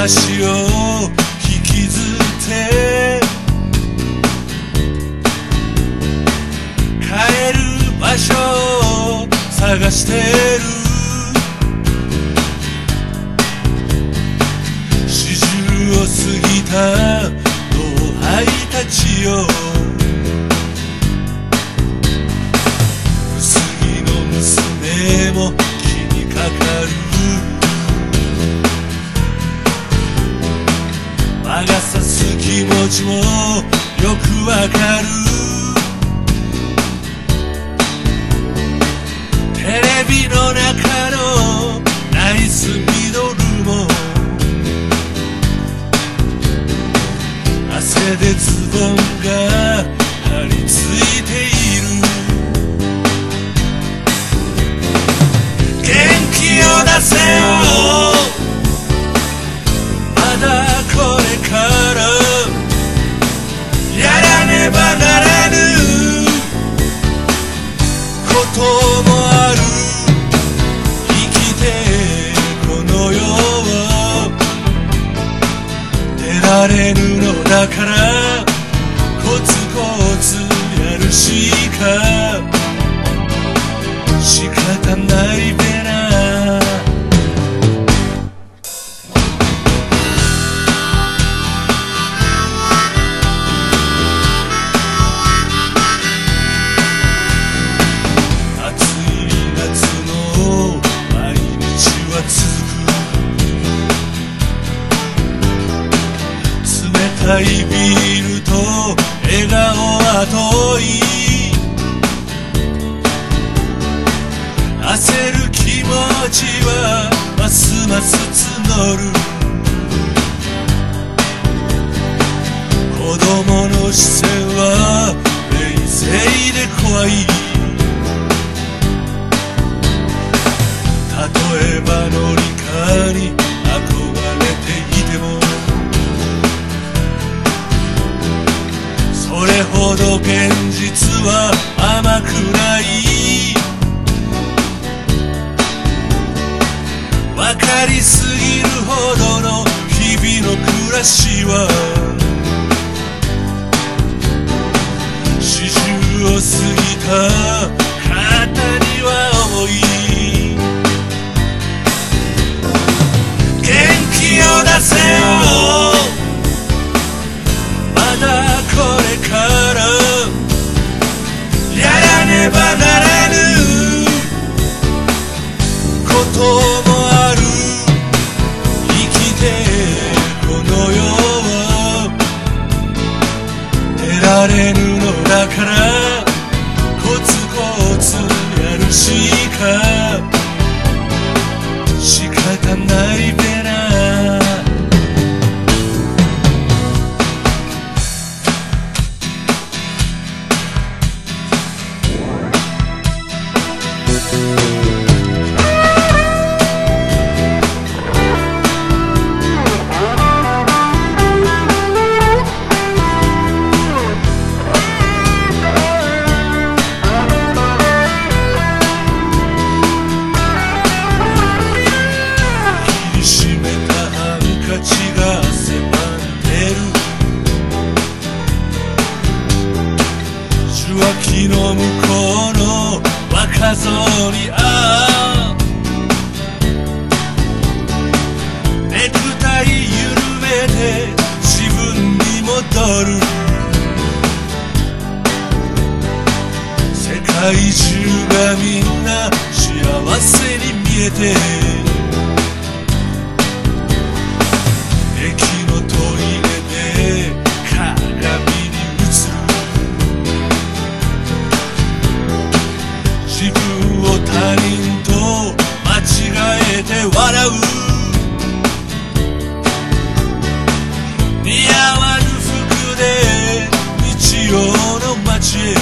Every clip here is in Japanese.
話を引きずって帰る場所を探してる。40を過ぎた後輩たちよ、薄着の娘も気にかかる。魔が差す気持ちもよくわかる。テレビの中のナイスミドルも汗でズボンが張り付いている。元気を出せよ、まだこれからやらねばならぬこともある。生きてこの世を出られぬのだから、コツコツやるしか仕方ないべな。冷たいビールと笑顔は遠い。焦る気持ちはますます募る。子供の視線は冷静で怖い。例えば乗り換えに憧れていても、それほど現実は甘くない。分かりすぎるほどの日々の暮らしは40を過ぎた肩には重い。元気を出せよ、まだこれからやらねばならぬこともある。生きてこの世を出られぬのだから、コツコツやるしか仕方ないべな。木の向こうの若造にネクタイ緩めて自分に戻る。世界中がみんな幸せに見えて、駅のトイレで鏡に映る。自分を他人と間違えて笑う。似合わぬ服で日曜の街へ、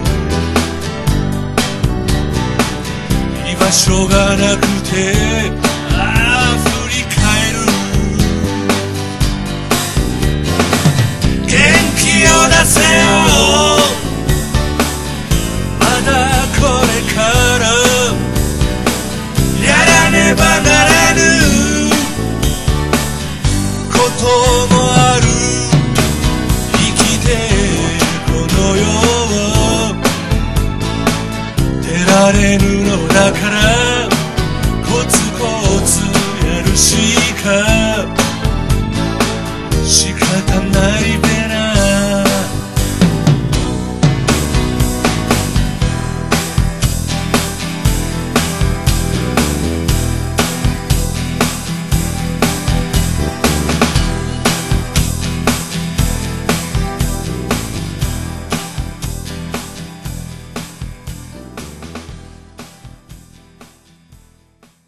居場所がなくて振り返る。元気を出せよ、まだこれからやらねばならぬれぬのだから